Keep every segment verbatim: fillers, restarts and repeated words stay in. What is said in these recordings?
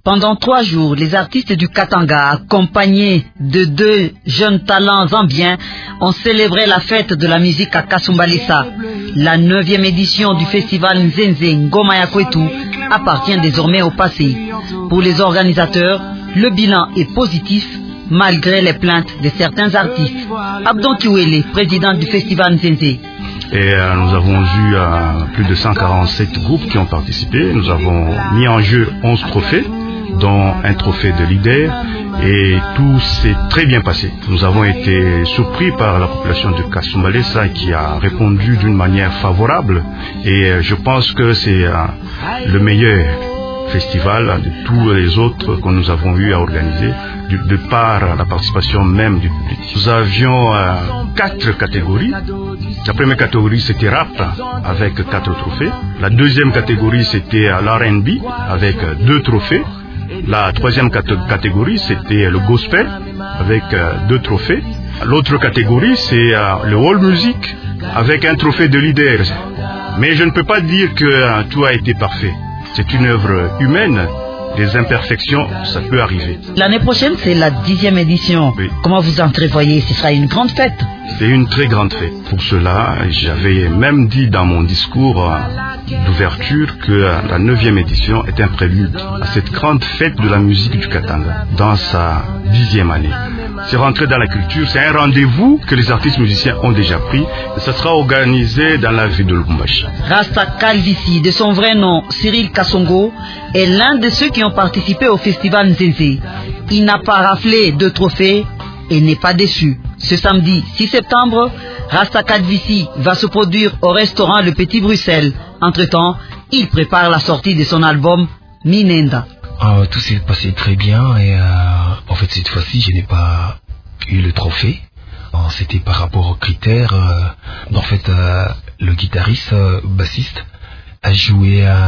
Pendant trois jours, les artistes du Katanga, accompagnés de deux jeunes talents zambiens, ont célébré la fête de la musique à Kasumbalesa. La neuvième édition du festival Nzenze Ngoma ya Kwetu appartient désormais au passé. Pour les organisateurs, le bilan est positif malgré les plaintes de certains artistes. Abdon Kiwele, président du festival Nzenze. Et euh, nous avons eu euh, plus de cent quarante-sept groupes qui ont participé. Nous avons mis en jeu onze trophées, dont un trophée de leader, et tout s'est très bien passé. Nous avons été surpris par la population de Kasumbalesa qui a répondu d'une manière favorable, et euh, je pense que c'est euh, le meilleur festival de tous les autres que nous avons eu à organiser, de, de par la participation même du public. Nous avions euh, quatre catégories. La première catégorie c'était rap avec quatre trophées. La deuxième catégorie c'était l'R and B avec deux trophées. La troisième catégorie c'était le gospel avec euh, deux trophées. L'autre catégorie c'est euh, le world music avec un trophée de leader. Mais je ne peux pas dire que euh, tout a été parfait. C'est une œuvre humaine, des imperfections, ça peut arriver. L'année prochaine, c'est la dixième édition. Oui. Comment vous entrevoyez? Ce sera une grande fête. C'est une très grande fête. Pour cela, j'avais même dit dans mon discours d'ouverture que la neuvième édition est un prélude à cette grande fête de la musique du Katanga, dans sa dixième année. C'est rentré dans la culture, c'est un rendez-vous que les artistes musiciens ont déjà pris, et ça sera organisé dans la ville de Lubumbashi. Rasta Kalvisi, de son vrai nom Cyril Kassongo, est l'un de ceux qui ont participé au festival Nzenze. Il n'a pas raflé de trophées et n'est pas déçu. Ce samedi six septembre, Rasta Kalvisi va se produire au restaurant Le Petit Bruxelles. Entre-temps, il prépare la sortie de son album Minenda. Euh, tout s'est passé très bien et euh, en fait cette fois-ci je n'ai pas eu le trophée. Euh, c'était par rapport aux critères. Euh, en fait euh, le guitariste euh, bassiste a joué euh,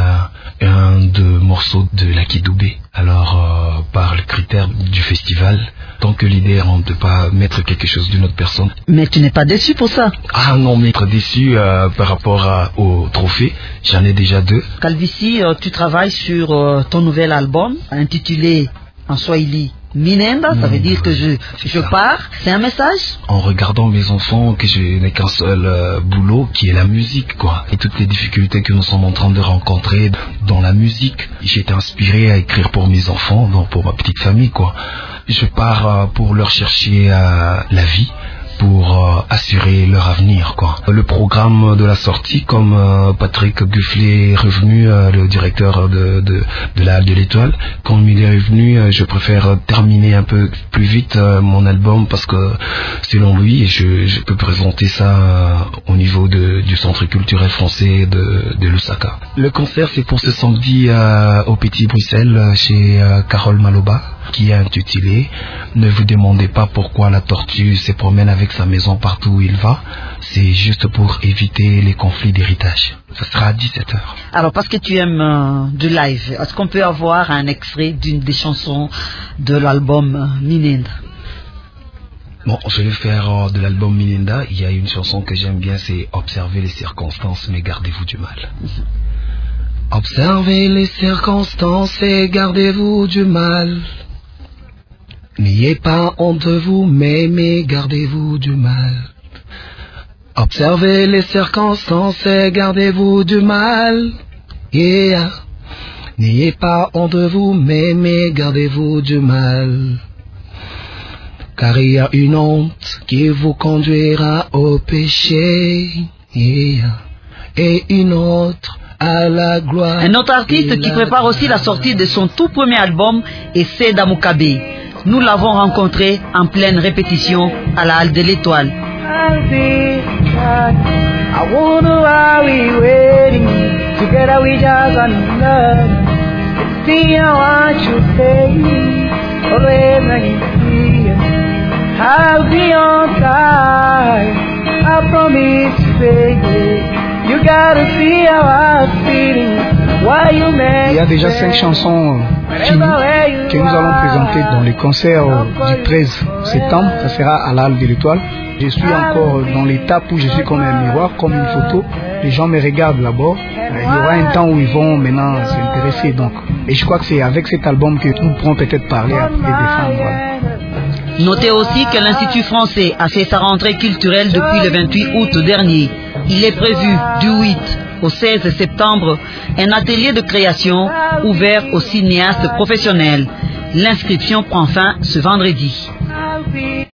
un de morceaux de Lucky Dubé. Alors euh, par le critère du festival, tant que leader on ne peut pas mettre quelque chose d'une autre personne. Mais tu n'es pas déçu pour ça? Ah non, mais être déçu euh, par rapport à, au trophée, j'en ai déjà deux. Kalvisi, euh, tu travailles sur euh, ton nouvel album intitulé en Swahili Minenda, ça mmh, veut dire que je, je pars. C'est un message? En regardant mes enfants, que je n'ai qu'un seul euh, boulot, qui est la musique, quoi. Et toutes les difficultés que nous sommes en train de rencontrer dans la musique. J'ai été inspiré à écrire pour mes enfants, donc pour ma petite famille, quoi. Je pars euh, pour leur chercher euh, la vie, pour euh, assurer leur avenir, quoi. Le programme de la sortie, comme euh, Patrick Gufflet est revenu, euh, le directeur de, de, de la Halle de l'Étoile, comme il est revenu, euh, je préfère terminer un peu plus vite euh, mon album parce que selon lui, je, je peux présenter ça euh, au niveau de, du Centre culturel français de, de Lusaka. Le concert, c'est pour ce samedi euh, au Petit Bruxelles, chez euh, Carole Maloba, qui est intitulé « Ne vous demandez pas pourquoi la tortue se promène avec sa maison partout où il va, c'est juste pour éviter les conflits d'héritage. » Ça sera à dix-sept heures. Alors, parce que tu aimes euh, du live, est-ce qu'on peut avoir un extrait d'une des chansons de l'album euh, Minenda? Bon, je vais faire euh, de l'album Minenda. Il y a une chanson que j'aime bien, c'est « Observez les circonstances, mais gardez-vous du mal. Mm-hmm. » Observez les circonstances et gardez-vous du mal. N'ayez pas honte de vous, mais, mais gardez-vous du mal. Observez les circonstances et gardez-vous du mal. Yeah. N'ayez pas honte de vous, mais, mais gardez-vous du mal. Car il y a une honte qui vous conduira au péché. Yeah. Et une autre à la gloire. Un autre artiste qui prépare aussi la sortie de son tout premier album est Seda Mukabe. Nous l'avons rencontré en pleine répétition à la Halle de l'Étoile. Il y a déjà cinq chansons fini, que nous allons présenter dans les concerts du treize septembre. Ça sera à l'Halle de l'Étoile. Je suis encore dans l'étape où je suis comme un miroir, comme une photo. Les gens me regardent là-bas. Il y aura un temps où ils vont maintenant s'intéresser. Donc, et je crois que c'est avec cet album que nous pourrons peut-être parler à des femmes. Voilà. Notez aussi que l'Institut français a fait sa rentrée culturelle depuis le vingt-huit août dernier. Il est prévu du huit au seize septembre un atelier de création ouvert aux cinéastes professionnels. L'inscription prend fin ce vendredi.